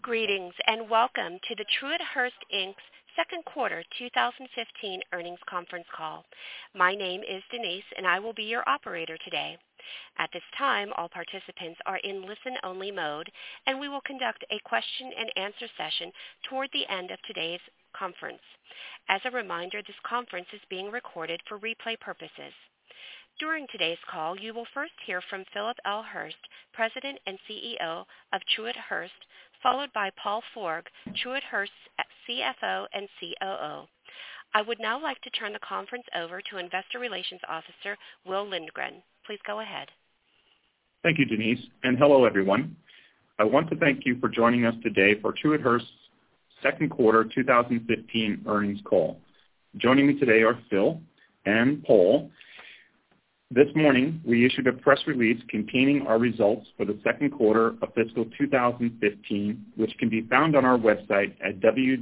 Greetings and welcome to the Truett Hurst, Inc.'s second quarter 2015 earnings conference call. My name is Denise and I will be your operator today. At this time, all participants are in listen-only mode and we will conduct a question and answer session toward the end of today's conference. As a reminder, this conference is being recorded for replay purposes. During today's call, you will first hear from Philip L. Hurst, President and CEO of Truett Hurst, followed by Paul Forg, Truett Hurst's CFO and COO. I would now like to turn the conference over to Investor Relations Officer Will Lindgren. Please go ahead. Thank you, Denise, and hello, everyone. I want to thank you for joining us today for Truett Hurst's second quarter 2015 earnings call. Joining me today are Phil and Paul. This morning, we issued a press release containing our results for the second quarter of fiscal 2015, which can be found on our website at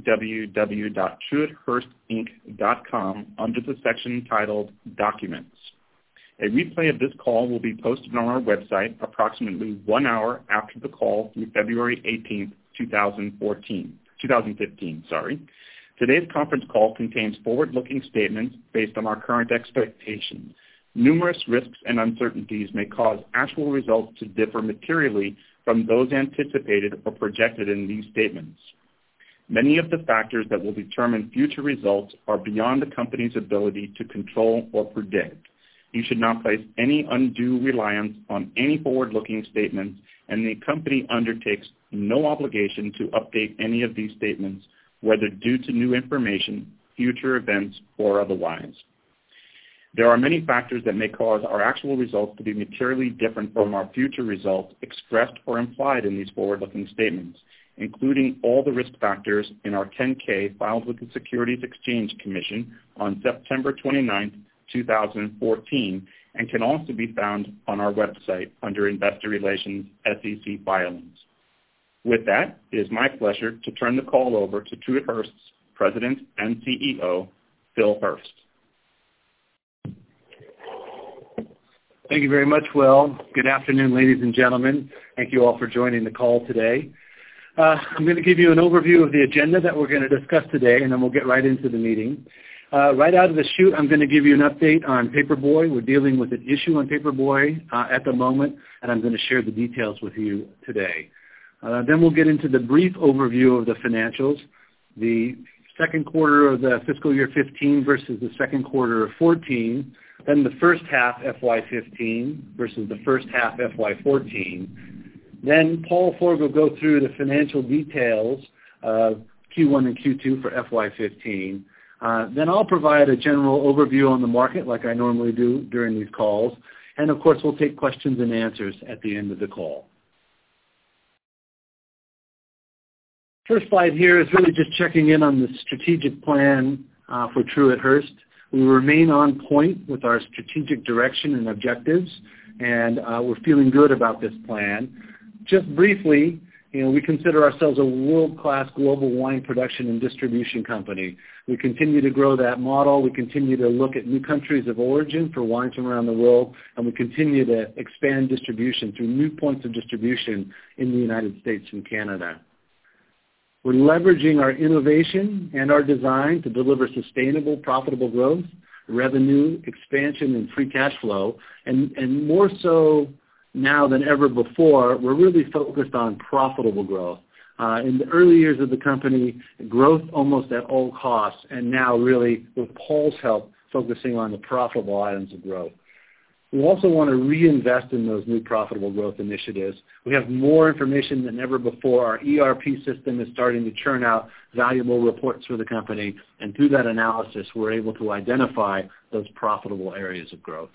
www.truetthurst.com under the section titled Documents. A replay of this call will be posted on our website approximately 1 hour after the call through February 18, 2015. Today's conference call contains forward-looking statements based on our current expectations. Numerous risks and uncertainties may cause actual results to differ materially from those anticipated or projected in these statements. Many of the factors that will determine future results are beyond the company's ability to control or predict. You should not place any undue reliance on any forward-looking statements, and the company undertakes no obligation to update any of these statements, whether due to new information, future events, or otherwise. There are many factors that may cause our actual results to be materially different from our future results expressed or implied in these forward-looking statements, including all the risk factors in our 10-K filed with the Securities Exchange Commission on September 29, 2014, and can also be found on our website under Investor Relations SEC Filings. With that, it is my pleasure to turn the call over to Truett Hurst's President and CEO, Phil Hurst. Thank you very much, Will. Good afternoon, ladies and gentlemen. Thank you all for joining the call today. I'm going to give you an overview of the agenda that we're going to discuss today, and then we'll get right into the meeting. Right out of the chute, I'm going to give you an update on Paperboy. We're dealing with an issue on Paperboy at the moment, and I'm going to share the details with you today. Then we'll get into the brief overview of the financials, the second quarter of the fiscal year 15 versus the second quarter of 14, then the first half FY15 versus the first half FY14. Then Paul Forg will go through the financial details of Q1 and Q2 for FY15. Then I'll provide a general overview on the market like I normally do during these calls. And, of course, we'll take questions and answers at the end of the call. First slide here is really just checking in on the strategic plan for Truett Hurst. We remain on point with our strategic direction and objectives, and we're feeling good about this plan. Just briefly, we consider ourselves a world-class global wine production and distribution company. We continue to grow that model. We continue to look at new countries of origin for wines from around the world, and we continue to expand distribution through new points of distribution in the United States and Canada. We're leveraging our innovation and our design to deliver sustainable, profitable growth, revenue, expansion, and free cash flow. And more so now than ever before, we're really focused on profitable growth. In the early years of the company, growth almost at all costs, and now really, with Paul's help, focusing on the profitable items of growth. We also want to reinvest in those new profitable growth initiatives. We have more information than ever before. Our ERP system is starting to churn out valuable reports for the company, and through that analysis, we're able to identify those profitable areas of growth.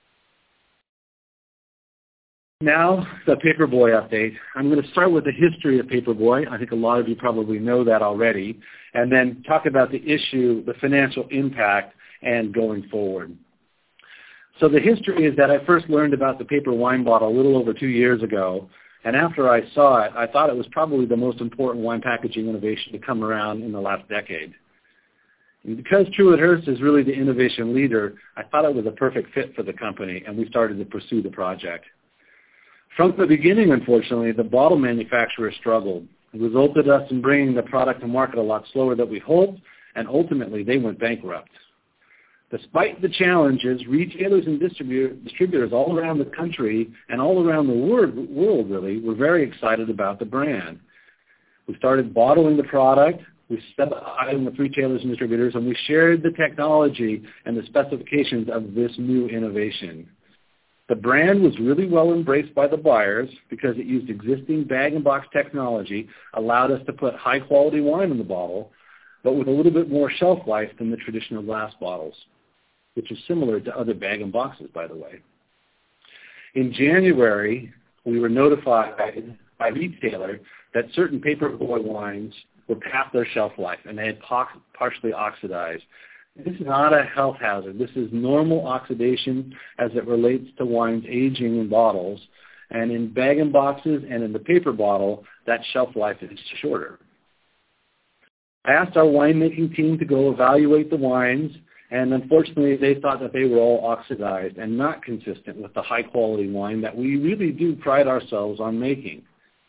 Now, the Paperboy update. I'm going to start with the history of Paperboy. I think a lot of you probably know that already, and then talk about the issue, the financial impact, and going forward. So the history is that I first learned about the paper wine bottle a little over 2 years ago, and after I saw it, I thought it was probably the most important wine packaging innovation to come around in the last decade. And because Truett Hurst is really the innovation leader, I thought it was a perfect fit for the company, and we started to pursue the project. From the beginning, unfortunately, the bottle manufacturer struggled. It resulted in us in bringing the product to market a lot slower than we hoped, and ultimately they went bankrupt. Despite the challenges, retailers and distributors all around the country and all around the world really were very excited about the brand. We started bottling the product, we set up item with retailers and distributors, and we shared the technology and the specifications of this new innovation. The brand was really well embraced by the buyers because it used existing bag-and-box technology, allowed us to put high-quality wine in the bottle, but with a little bit more shelf life than the traditional glass bottles, which is similar to other bag-and-boxes, by the way. In January, we were notified by retailer that certain Paperboy wines were past their shelf life and they had partially oxidized. This is not a health hazard. This is normal oxidation as it relates to wines aging in bottles. And in bag-and-boxes and in the paper bottle, that shelf life is shorter. I asked our winemaking team to go evaluate the wines, and unfortunately they thought that they were all oxidized and not consistent with the high-quality wine that we really do pride ourselves on making.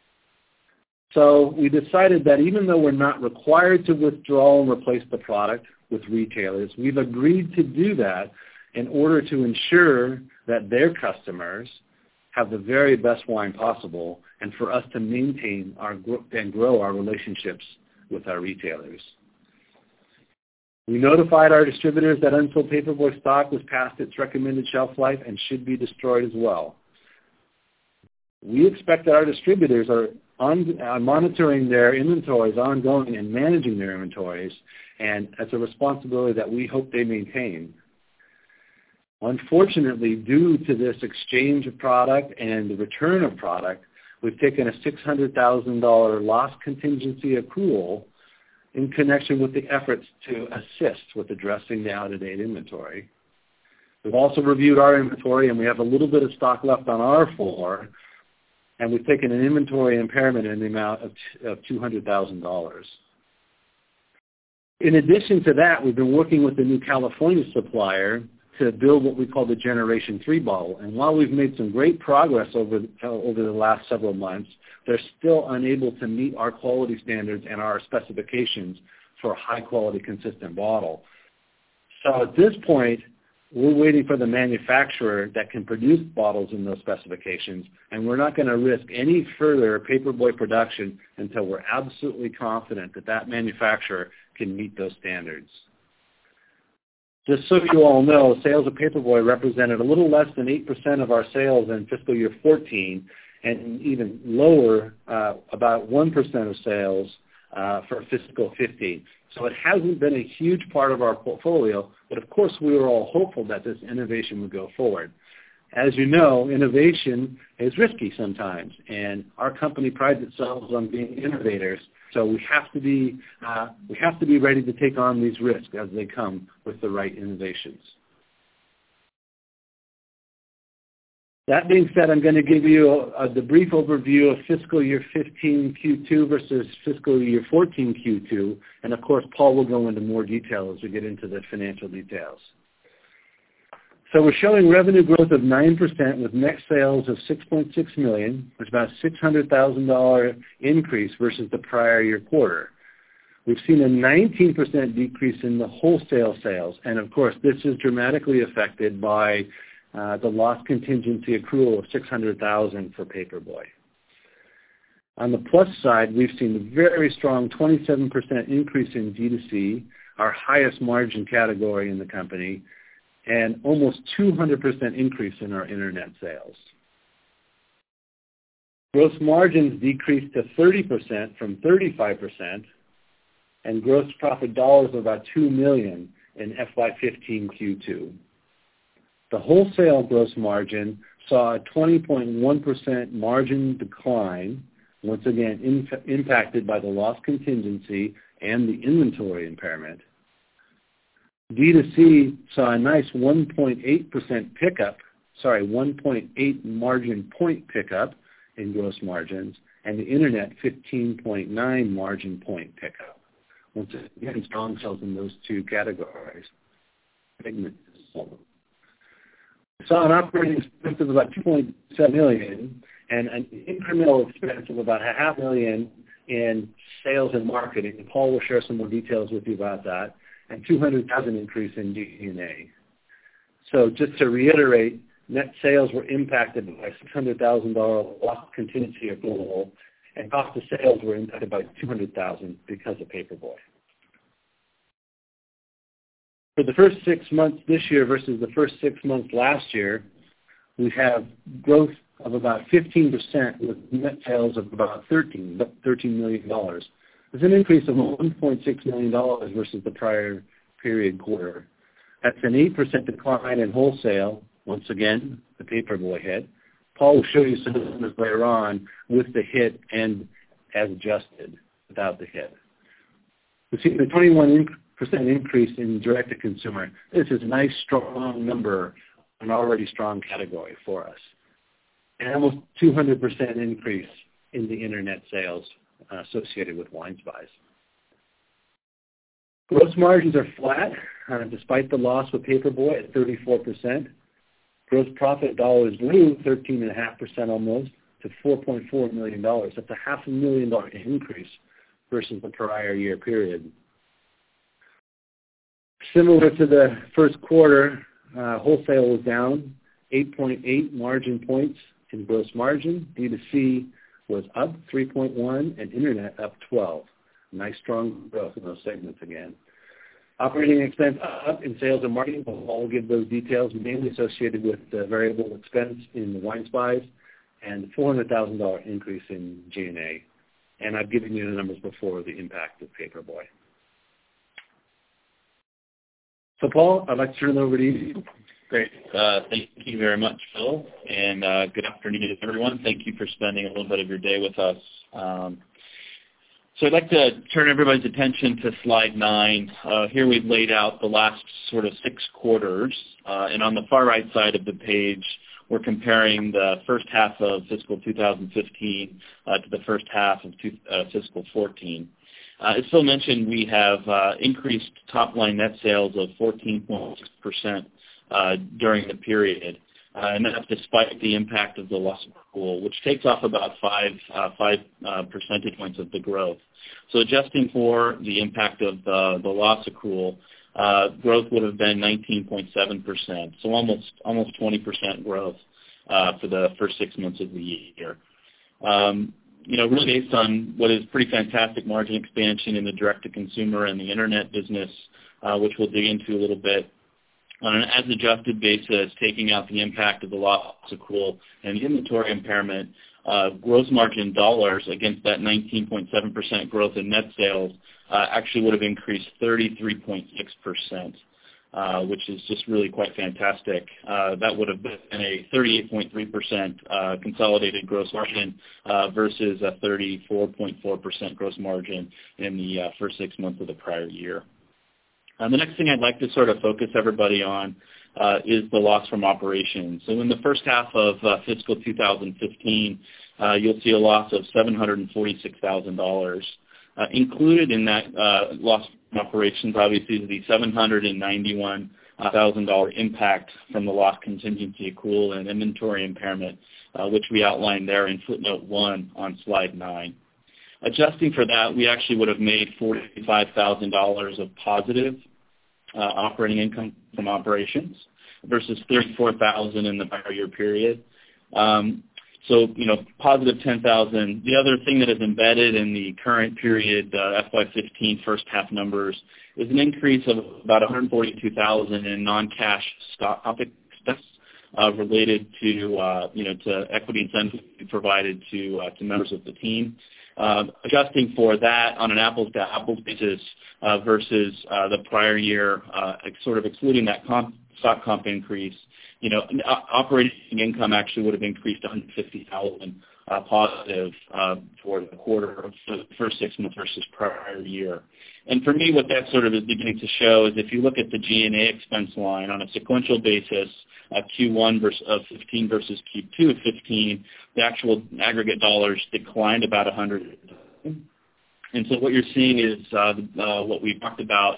So we decided that even though we're not required to withdraw and replace the product with retailers, we've agreed to do that in order to ensure that their customers have the very best wine possible and for us to maintain and grow our relationships with our retailers. We notified our distributors that unsold Paperboy stock was past its recommended shelf life and should be destroyed as well. We expect that our distributors are monitoring their inventories ongoing and managing their inventories, and that's a responsibility that we hope they maintain. Unfortunately, due to this exchange of product and the return of product, we've taken a $600,000 loss contingency accrual in connection with the efforts to assist with addressing the out-of-date inventory. We've also reviewed our inventory, and we have a little bit of stock left on our floor, and we've taken an inventory impairment in the amount of $200,000. In addition to that, we've been working with a new California supplier to build what we call the Generation 3 bottle. And while we've made some great progress over the last several months, they're still unable to meet our quality standards and our specifications for a high-quality, consistent bottle. So at this point, we're waiting for the manufacturer that can produce bottles in those specifications, and we're not going to risk any further Paperboy production until we're absolutely confident that that manufacturer can meet those standards. Just so you all know, sales of Paperboy represented a little less than 8% of our sales in fiscal year 14, and even lower, about 1% of sales for fiscal 15. So it hasn't been a huge part of our portfolio, but of course we were all hopeful that this innovation would go forward. As you know, innovation is risky sometimes, and our company prides itself on being innovators. So we have to be ready to take on these risks as they come with the right innovations. That being said, I'm going to give you the brief overview of fiscal year 15 Q2 versus fiscal year 14 Q2, and of course Paul will go into more detail as we get into the financial details. So we're showing revenue growth of 9% with net sales of $6.6 million, which is about a $600,000 increase versus the prior year quarter. We've seen a 19% decrease in the wholesale sales, and of course this is dramatically affected by the loss contingency accrual of $600,000 for Paperboy. On the plus side, we've seen a very strong 27% increase in D2C, our highest margin category in the company, and almost 200% increase in our internet sales. Gross margins decreased to 30% from 35%, and gross profit dollars of about $2 million in FY15 Q2. The wholesale gross margin saw a 20.1% margin decline, once again impacted by the loss contingency and the inventory impairment. D2C saw a nice 1.8 margin point pickup in gross margins, and the internet 15.9 margin point pickup. Once again, strong sales in those two categories. Saw an operating expense of about $2.7 million and an incremental expense of about $500,000 in sales and marketing. And Paul will share some more details with you about that. And $200,000 increase in G&A. So just to reiterate, net sales were impacted by $600,000 loss contingency accrual, and cost of sales were impacted by $200,000 because of Paperboy. For the first 6 months this year versus the first 6 months last year, we have growth of about 15% with net sales of about $13 million. There's an increase of $1.6 million versus the prior period quarter. That's an 8% decline in wholesale. Once again, the Paperboy hit. Paul will show you some numbers later on with the hit and as adjusted without the hit. We see the 21% increase in direct-to-consumer. This is a nice, strong number, an already strong category for us. And almost 200% increase in the internet sales associated with Wine Spies. Gross margins are flat despite the loss with Paperboy at 34%. Gross profit dollars grew 13.5% almost to $4.4 million. That's a $500,000 increase versus the prior year period. Similar to the first quarter, wholesale was down 8.8 margin points in gross margin. D2C was up 3.1 and internet up 12. Nice strong growth in those segments again. Operating expense up in sales and marketing. I'll give those details, mainly associated with the variable expense in the Wine Spies and the $400,000 increase in G&A. And I've given you the numbers before, the impact of Paperboy. So, Paul, I'd like to turn it over to you. Great. Thank you very much, Phil, and good afternoon, everyone. Thank you for spending a little bit of your day with us. So I'd like to turn everybody's attention to slide 9. Here we've laid out the last sort of 6 quarters, and on the far right side of the page, we're comparing the first half of fiscal 2015 to the first half of fiscal 14. As Phil mentioned, we have increased top-line net sales of 14.6% during the period, and that's despite the impact of the loss accrual, which takes off about 5 percentage points of the growth. So adjusting for the impact of the loss accrual, growth would have been 19.7%, so almost 20% growth for the first 6 months of the year. Really based on what is pretty fantastic margin expansion in the direct-to-consumer and the internet business, which we'll dig into a little bit. On an as-adjusted basis, taking out the impact of the loss accrual and the inventory impairment, gross margin dollars against that 19.7% growth in net sales actually would have increased 33.6%, which is just really quite fantastic. That would have been a 38.3% consolidated gross margin versus a 34.4% gross margin in the first 6 months of the prior year. The next thing I'd like to sort of focus everybody on is the loss from operations. So in the first half of fiscal 2015, you'll see a loss of $746,000. Included in that loss from operations, obviously, is the $791,000 impact from the loss contingency accrual and inventory impairment, which we outlined there in footnote 1 on slide 9. Adjusting for that, we actually would have made $45,000 of positive operating income from operations versus $34,000 in the prior year period. So, positive $10,000. The other thing that is embedded in the current period FY15 first half numbers is an increase of about $142,000 in non-cash stock expense related to to equity incentives provided to members of the team. Adjusting for that on an apples-to-apples basis versus the prior year, sort of excluding that stock comp increase, operating income actually would have increased $150,000 positive for the quarter of the first 6 months versus prior year. And for me, what that sort of is beginning to show is if you look at the G&A expense line on a sequential basis, Q1 of 15 versus Q2 of 15, the actual aggregate dollars declined about $100,000. And so what you're seeing is what we talked about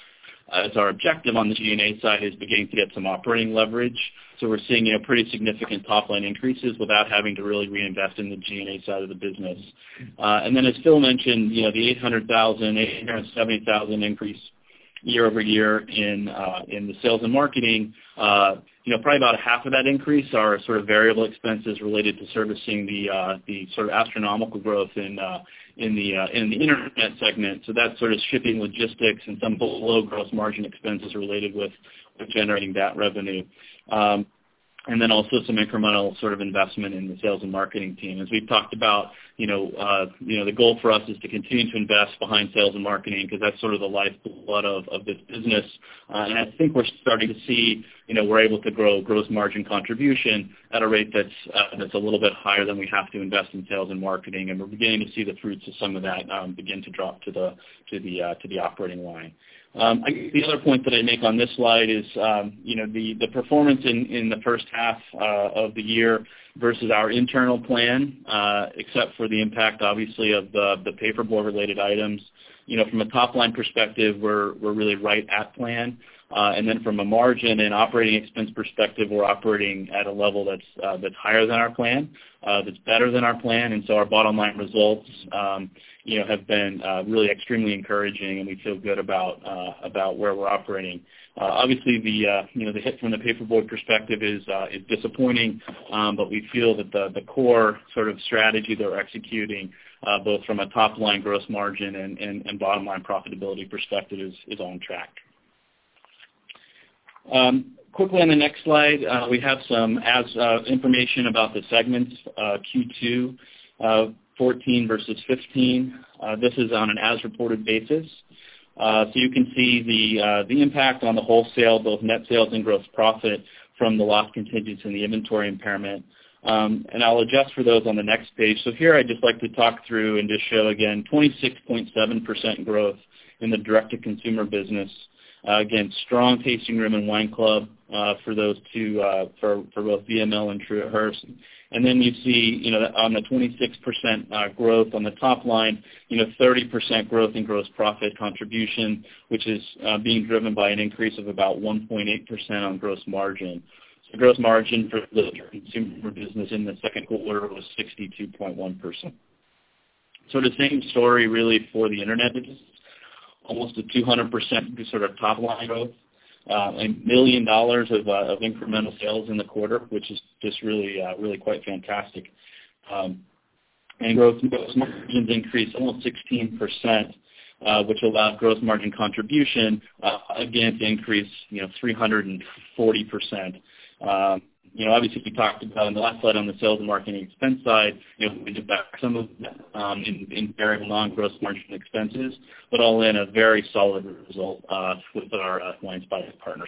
as our objective on the G&A side is beginning to get some operating leverage. So we're seeing pretty significant top-line increases without having to really reinvest in the G&A side of the business. And then as Phil mentioned, the $870,000 increase year over year in the sales and marketing, probably about half of that increase are sort of variable expenses related to servicing the sort of astronomical growth in the internet segment. So that's sort of shipping, logistics, and some below gross margin expenses related with generating that revenue. And then also some incremental sort of investment in the sales and marketing team. As we've talked about, the goal for us is to continue to invest behind sales and marketing because that's sort of the lifeblood of this business. And I think we're starting to see, we're able to grow gross margin contribution at a rate that's a little bit higher than we have to invest in sales and marketing, and we're beginning to see the fruits of some of that begin to drop to the operating line. The other point that I make on this slide is, the performance in the first half of the year versus our internal plan, except for the impact, obviously, of the paperboard-related items. From a top-line perspective, we're really right at plan. And then from a margin and operating expense perspective, we're operating at a level that's higher than our plan, that's better than our plan, and so our bottom-line results have been really extremely encouraging, and we feel good about where we're operating. Obviously, the hit from the paperboard perspective is disappointing, but we feel that the core sort of strategy that we're executing, both from a top-line gross margin and bottom-line profitability perspective, is on track. Quickly on the next slide, we have some information about the segments, Q2 14 versus 15. This is on an as-reported basis. So you can see the impact on the wholesale, both net sales and gross profit, from the loss contingents and the inventory impairment. And I'll adjust for those on the next page. So here I'd just like to talk through and just show again 26.7% growth in the direct-to-consumer business. Again, strong Tasting Room and Wine Club for those two, for both VML and Truett Hurst. And then you see, on the 26% growth on the top line, 30% growth in gross profit contribution, which is being driven by an increase of about 1.8% on gross margin. So gross margin for the consumer business in the second quarter was 62.1%. So the same story really for the internet business. Almost a 200% sort of top-line growth, $1 million of incremental sales in the quarter, which is just really quite fantastic. And gross margins increased almost 16%, which allowed gross margin contribution, again, to increase, 340%. Obviously, we talked about in the last slide on the sales and marketing expense side, we did back some of that in variable non-gross margin expenses, but all in a very solid result with our Wine Spy partners.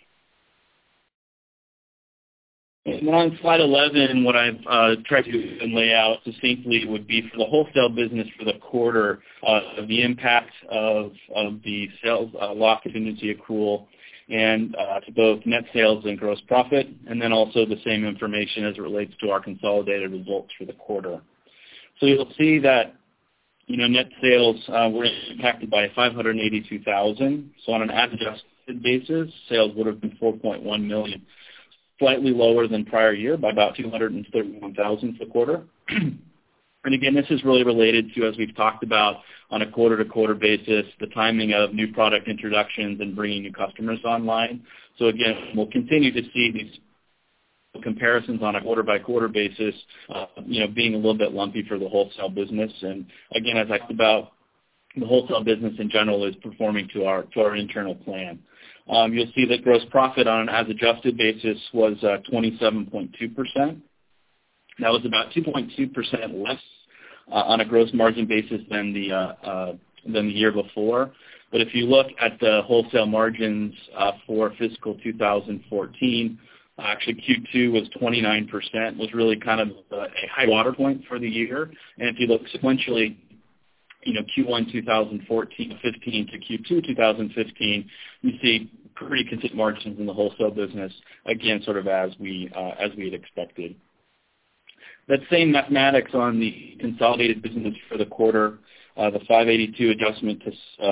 And then on slide 11, what I've tried to lay out succinctly would be for the wholesale business for the quarter, the impact of the sales loss contingency accrual and to both net sales and gross profit, and then also the same information as it relates to our consolidated results for the quarter. So you'll see that, net sales were impacted by $582,000. So on an as-adjusted basis, sales would have been $4.1 million, slightly lower than prior year by about $231,000 for the quarter. And again, this is really related to, as we've talked about, on a quarter-to-quarter basis, the timing of new product introductions and bringing new customers online. So again, we'll continue to see these comparisons on a quarter-by-quarter basis, being a little bit lumpy for the wholesale business. And again, as I talked about, the wholesale business in general is performing to our internal plan. You'll see that gross profit on an as-adjusted basis was 27.2%. That was about 2.2% less on a gross margin basis than the year before. But if you look at the wholesale margins for fiscal 2014, actually Q2 was 29%, was really kind of a high water point for the year. And if you look sequentially, Q1 2015 to Q2 2015, you see pretty consistent margins in the wholesale business, again, sort of as we had expected. That same mathematics on the consolidated business for the quarter, the 582 adjustment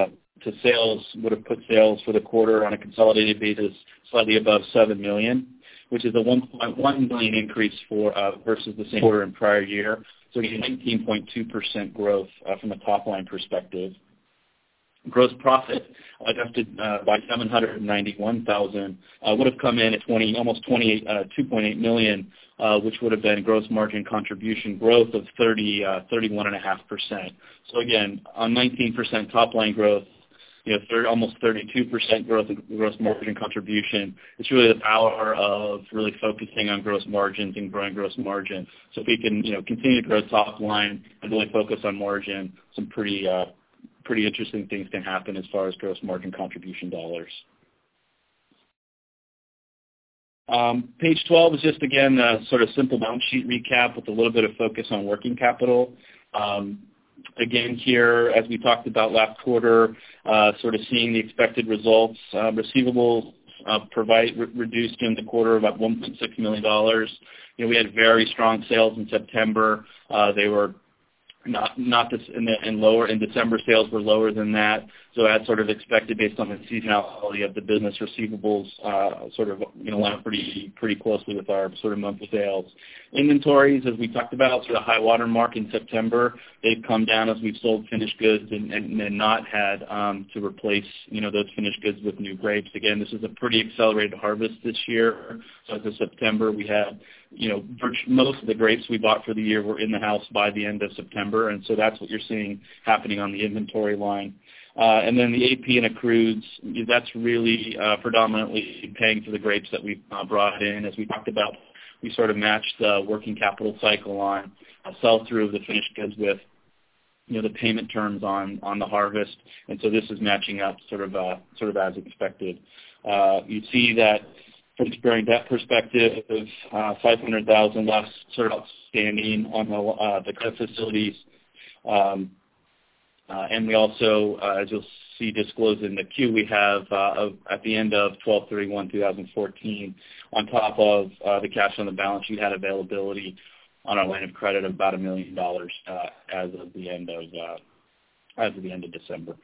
to sales would have put sales for the quarter on a consolidated basis slightly above $7 million, which is a $1.1 million increase versus the same quarter in prior year. So again, 19.2% growth from a top-line perspective. Gross profit, adjusted by $791,000, would have come in at $2.8 million, which would have been gross margin contribution growth of 31.5%. So again, on 19% top-line growth, almost 32% growth in gross margin contribution. It's really the power of really focusing on gross margins and growing gross margin. So if we can, continue to grow top line and really focus on margin, some pretty interesting things can happen as far as gross margin contribution dollars. Page 12 is just, again, a sort of simple balance sheet recap with a little bit of focus on working capital. Again, here, as we talked about last quarter, sort of seeing the expected results. Receivables reduced in the quarter about $1.6 million. We had very strong sales in September. They were not this and lower. In December, sales were lower than that. So as sort of expected based on the seasonality of the business, receivables sort of line up pretty closely with our sort of monthly sales. Inventories, as we talked about, sort of high water mark in September, they've come down as we've sold finished goods and not had to replace those finished goods with new grapes. Again, this is a pretty accelerated harvest this year. So as of September, we had most of the grapes we bought for the year were in the house by the end of September, and so that's what you're seeing happening on the inventory line. And then the AP and accrueds, that's really predominantly paying for the grapes that we brought in. As we talked about, we sort of matched the working capital cycle on sell-through of the finished goods with the payment terms on the harvest, and so this is matching up sort of as expected. You see that from a bearing debt perspective, $500,000 less sort of outstanding on the credit facilities. And we also, as you'll see disclosed in the Q, we have at the end of 12/31/2014, on top of the cash on the balance sheet, had availability on our line of credit of about $1 million as of the end of December.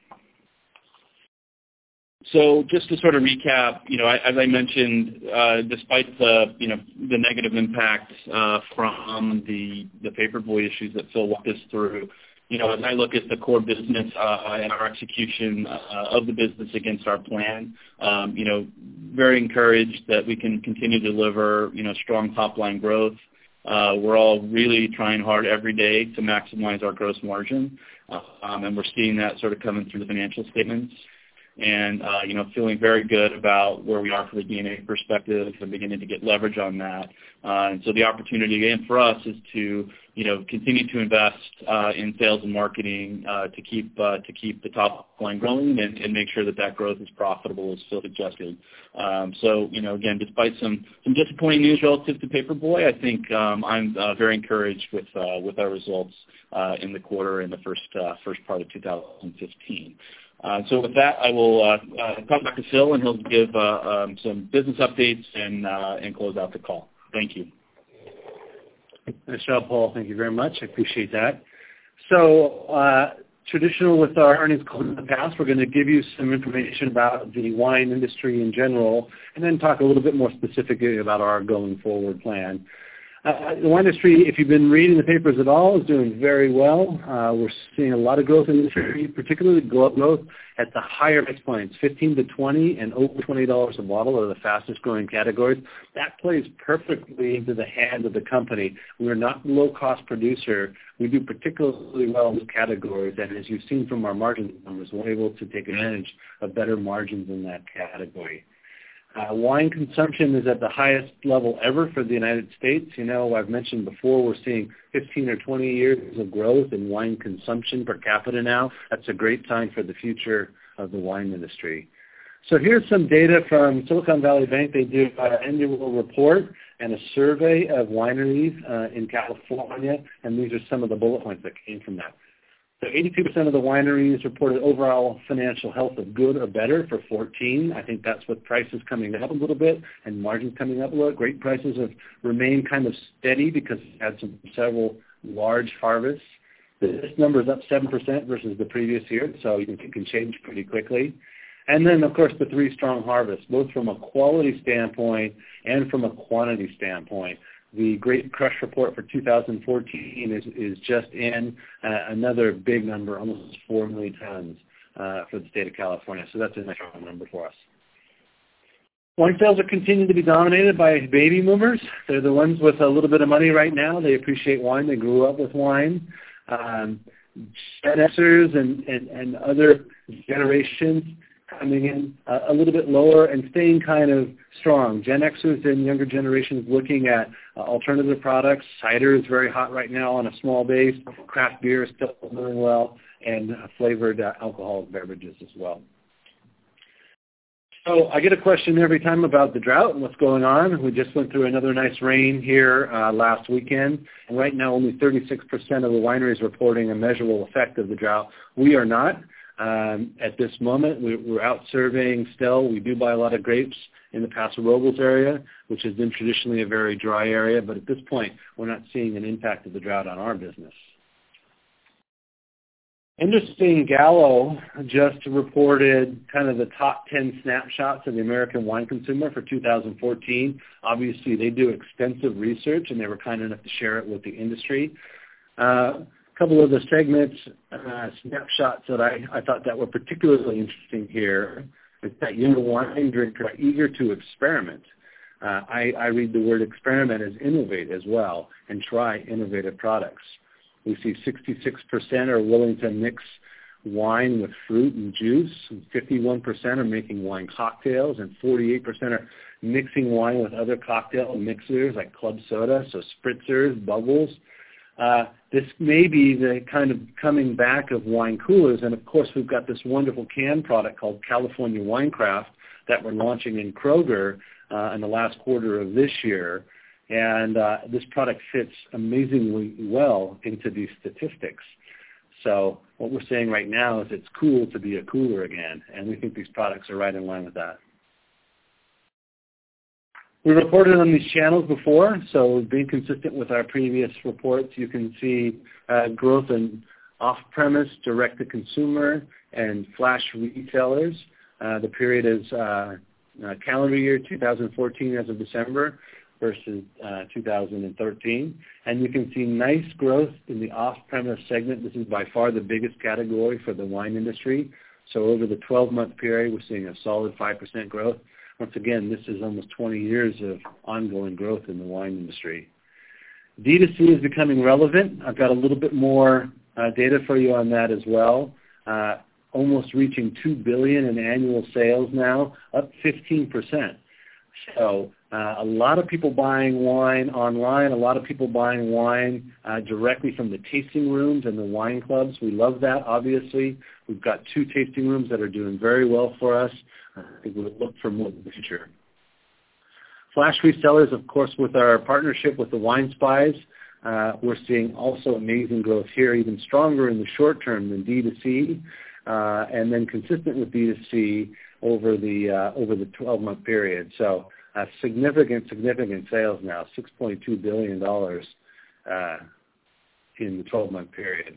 So just to sort of recap, as I mentioned, despite the negative impact from the paperboy issues that Phil walked us through, as I look at the core business and our execution of the business against our plan, very encouraged that we can continue to deliver, strong top-line growth. We're all really trying hard every day to maximize our gross margin, and we're seeing that sort of coming through the financial statements. And, feeling very good about where we are from a D&A perspective and beginning to get leverage on that. And so the opportunity, again, for us is to, continue to invest in sales and marketing to keep the top line growing and make sure that growth is profitable, as Phil suggested. So, again, despite some disappointing news relative to Paperboy, I think I'm very encouraged with our results in the quarter in the first part of 2015. So with that, I will talk back to Phil, and he'll give some business updates and close out the call. Thank you. Nice job, Paul. Thank you very much. I appreciate that. So traditional with our earnings call in the past, we're going to give you some information about the wine industry in general, and then talk a little bit more specifically about our going forward plan. The wine industry, if you've been reading the papers at all, is doing very well. We're seeing a lot of growth in the industry, particularly growth at the higher price points, $15 to $20 and over $20 a bottle are the fastest growing categories. That plays perfectly into the hands of the company. We're not a low-cost producer. We do particularly well in those categories, and as you've seen from our margin numbers, we're able to take advantage of better margins in that category. Wine consumption is at the highest level ever for the United States. I've mentioned before, we're seeing 15 or 20 years of growth in wine consumption per capita now. That's a great sign for the future of the wine industry. So here's some data from Silicon Valley Bank. They do an annual report and a survey of wineries in California, and these are some of the bullet points that came from that. So 82% of the wineries reported overall financial health of good or better for 2014. I think that's with prices coming up a little bit and margins coming up a little. Grape prices have remained kind of steady because we had several large harvests. This number is up 7% versus the previous year, so it can change pretty quickly. And then, of course, the 3 strong harvests, both from a quality standpoint and from a quantity standpoint. The Great Crush Report for 2014 is just in, another big number, almost 4 million tons for the state of California. So that's a nice number for us. Wine sales are continuing to be dominated by baby boomers. They're the ones with a little bit of money right now. They appreciate wine. They grew up with wine. Gen Xers and other generations coming in a little bit lower and staying kind of strong. Gen Xers and younger generations looking at alternative products. Cider is very hot right now on a small base. Craft beer is still doing well, and flavored alcoholic beverages as well. So I get a question every time about the drought and what's going on. We just went through another nice rain here last weekend, and right now only 36% of the wineries reporting a measurable effect of the drought. We are not. At this moment, we're out serving still. We do buy a lot of grapes in the Paso Robles area, which has been traditionally a very dry area, but at this point, we're not seeing an impact of the drought on our business. Interesting, Gallo just reported kind of the top 10 snapshots of the American wine consumer for 2014. Obviously, they do extensive research, and they were kind enough to share it with the industry. A couple of the segments, snapshots that I thought that were particularly interesting here is that younger wine drinkers are eager to experiment. I read the word experiment as innovate as well and try innovative products. We see 66% are willing to mix wine with fruit and juice, and 51% are making wine cocktails, and 48% are mixing wine with other cocktail mixers like club soda, so spritzers, bubbles. This may be the kind of coming back of wine coolers, and of course we've got this wonderful canned product called California Winecraft that we're launching in Kroger in the last quarter of this year. And this product fits amazingly well into these statistics. So what we're saying right now is it's cool to be a cooler again, and we think these products are right in line with that. We reported on these channels before, so being consistent with our previous reports, you can see growth in off-premise, direct-to-consumer, and flash retailers. The period is calendar year 2014 as of December versus 2013. And you can see nice growth in the off-premise segment. This is by far the biggest category for the wine industry. So over the 12-month period, we're seeing a solid 5% growth. Once again, this is almost 20 years of ongoing growth in the wine industry. D2C is becoming relevant. I've got a little bit more data for you on that as well. Almost reaching $2 billion in annual sales now, up 15%. So a lot of people buying wine online, a lot of people buying wine directly from the tasting rooms and the wine clubs. We love that, obviously. We've got 2 tasting rooms that are doing very well for us. I think we'll look for more in the future. Flash resellers, of course, with our partnership with the Wine Spies, we're seeing also amazing growth here, even stronger in the short term than D2C, and then consistent with D2C over the 12-month period. So significant sales now, $6.2 billion in the 12-month period.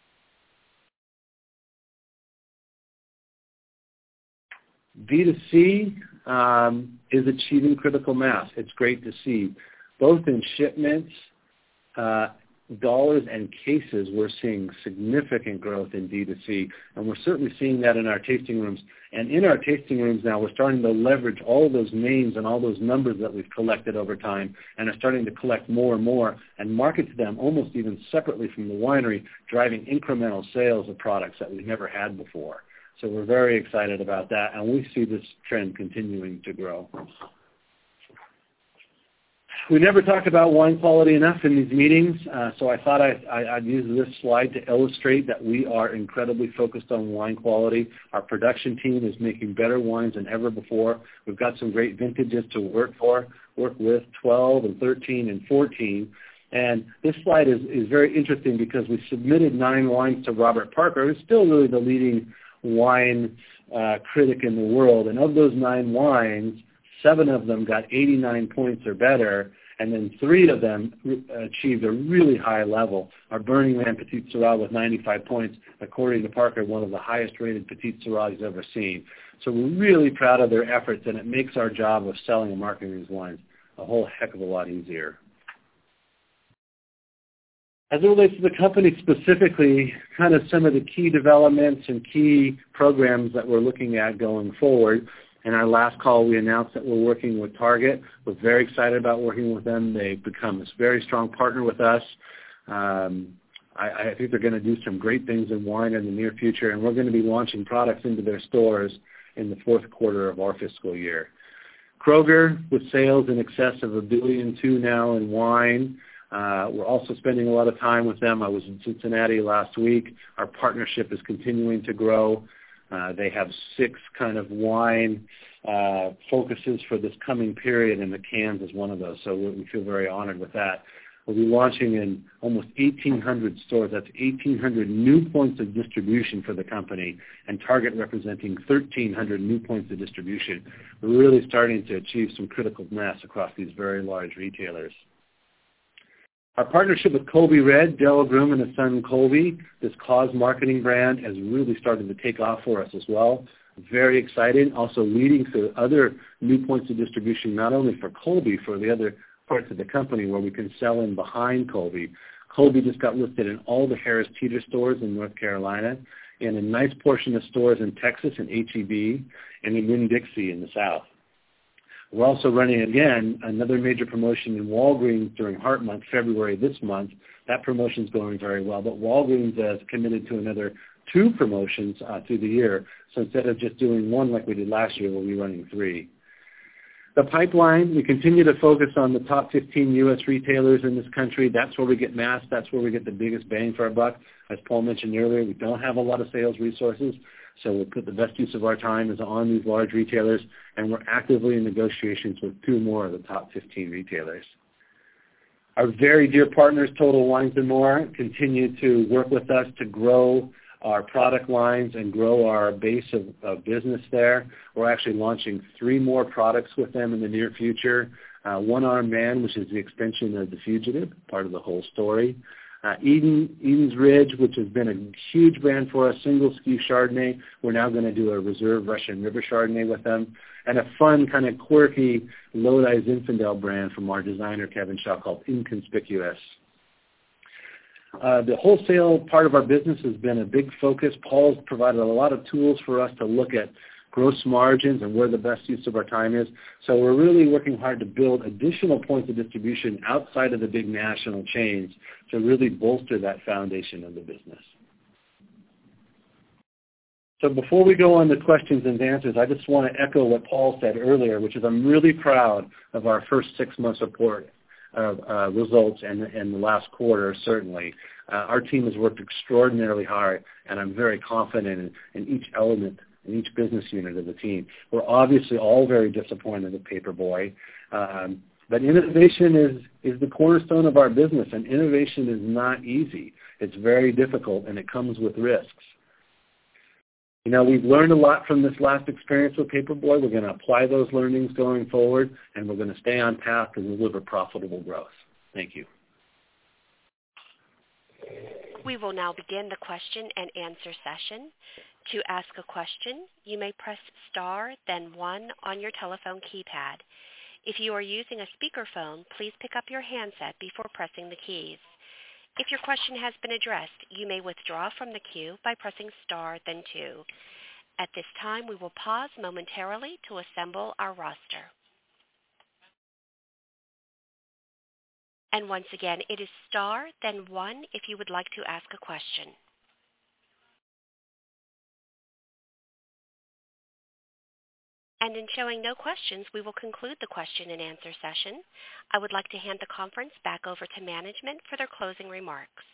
D2C is achieving critical mass. It's great to see. Both in shipments, dollars, and cases, we're seeing significant growth in D2C, and we're certainly seeing that in our tasting rooms. And in our tasting rooms now, we're starting to leverage all of those names and all those numbers that we've collected over time, and are starting to collect more and more and market to them almost even separately from the winery, driving incremental sales of products that we've never had before. So we're very excited about that, and we see this trend continuing to grow. We never talk about wine quality enough in these meetings, so I thought I'd use this slide to illustrate that we are incredibly focused on wine quality. Our production team is making better wines than ever before. We've got some great vintages to work with, 12 and 13 and 14. And this slide is very interesting because we submitted 9 wines to Robert Parker, who's still really the leading wine critic in the world. And of those 9 wines, 7 of them got 89 points or better, and then 3 of them achieved a really high level. Our Burning Man Petite Sirah with 95 points, according to Parker, one of the highest rated Petite Sirahs he's ever seen. So we're really proud of their efforts, and it makes our job of selling and marketing these wines a whole heck of a lot easier. As it relates to the company specifically, kind of some of the key developments and key programs that we're looking at going forward. In our last call, we announced that we're working with Target. We're very excited about working with them. They've become a very strong partner with us. I think they're going to do some great things in wine in the near future, and we're going to be launching products into their stores in the fourth quarter of our fiscal year. Kroger, with sales in excess of $1.2 billion now in wine. We're also spending a lot of time with them. I was in Cincinnati last week. Our partnership is continuing to grow. They have 6 kind of wine focuses for this coming period, and the cans is one of those. So we feel very honored with that. We'll be launching in almost 1,800 stores. That's 1,800 new points of distribution for the company, and Target representing 1,300 new points of distribution. We're really starting to achieve some critical mass across these very large retailers. Our partnership with Colby Red, Darryl Groom and his son Colby, this cause marketing brand, has really started to take off for us as well. Very exciting. Also leading to other new points of distribution, not only for Colby, for the other parts of the company where we can sell in behind Colby. Colby just got listed in all the Harris Teeter stores in North Carolina, and a nice portion of stores in Texas and H-E-B, and in Winn-Dixie in the South. We're also running, again, another major promotion in Walgreens during Heart Month, February this month. That promotion is going very well, but Walgreens has committed to another 2 promotions through the year. So instead of just doing 1 like we did last year, we'll be running 3. The pipeline, we continue to focus on the top 15 U.S. retailers in this country. That's where we get mass. That's where we get the biggest bang for our buck. As Paul mentioned earlier, we don't have a lot of sales resources, so we'll put the best use of our time is on these large retailers, and we're actively in negotiations with 2 more of the top 15 retailers. Our very dear partners, Total Wines & More, continue to work with us to grow our product lines and grow our base of business there. We're actually launching 3 more products with them in the near future. One Armed Man, which is the extension of The Fugitive, part of the whole story. Eden's Ridge, which has been a huge brand for us, single SKU Chardonnay. We're now going to do a Reserve Russian River Chardonnay with them. And a fun, kind of quirky Lodi Zinfandel brand from our designer, Kevin Shaw, called Inconspicuous. The wholesale part of our business has been a big focus. Paul's provided a lot of tools for us to look at gross margins and where the best use of our time is. So we're really working hard to build additional points of distribution outside of the big national chains to really bolster that foundation of the business. So before we go on to questions and answers, I just want to echo what Paul said earlier, which is I'm really proud of our first 6 months report of results and the last quarter, certainly. Our team has worked extraordinarily hard, and I'm very confident in each element, in each business unit of the team. We're obviously all very disappointed with Paperboy, but innovation is the cornerstone of our business, and innovation is not easy. It's very difficult, and it comes with risks. You know, we've learned a lot from this last experience with Paperboy. We're going to apply those learnings going forward, and we're going to stay on path to deliver profitable growth. Thank you. We will now begin the question and answer session. To ask a question, you may press star, then 1 on your telephone keypad. If you are using a speakerphone, please pick up your handset before pressing the keys. If your question has been addressed, you may withdraw from the queue by pressing star, then 2. At this time, we will pause momentarily to assemble our roster. And once again, it is star, then 1 if you would like to ask a question. And in showing no questions, we will conclude the question and answer session. I would like to hand the conference back over to management for their closing remarks.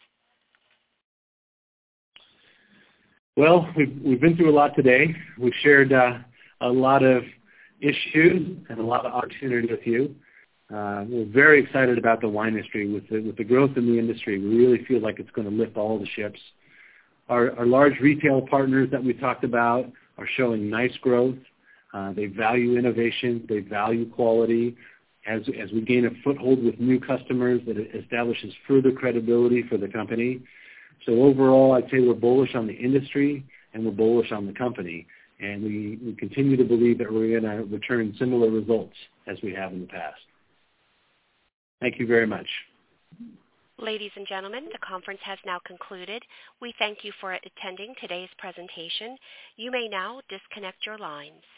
Well, we've been through a lot today. We've shared a lot of issues and a lot of opportunity with you. We're very excited about the wine industry. With the growth in the industry, we really feel like it's going to lift all the ships. Our large retail partners that we talked about are showing nice growth. They value innovation. They value quality. as we gain a foothold with new customers that establishes further credibility for the company. So overall, I'd say we're bullish on the industry and we're bullish on the company. And we continue to believe that we're going to return similar results as we have in the past. Thank you very much. Ladies and gentlemen, the conference has now concluded. We thank you for attending today's presentation. You may now disconnect your lines.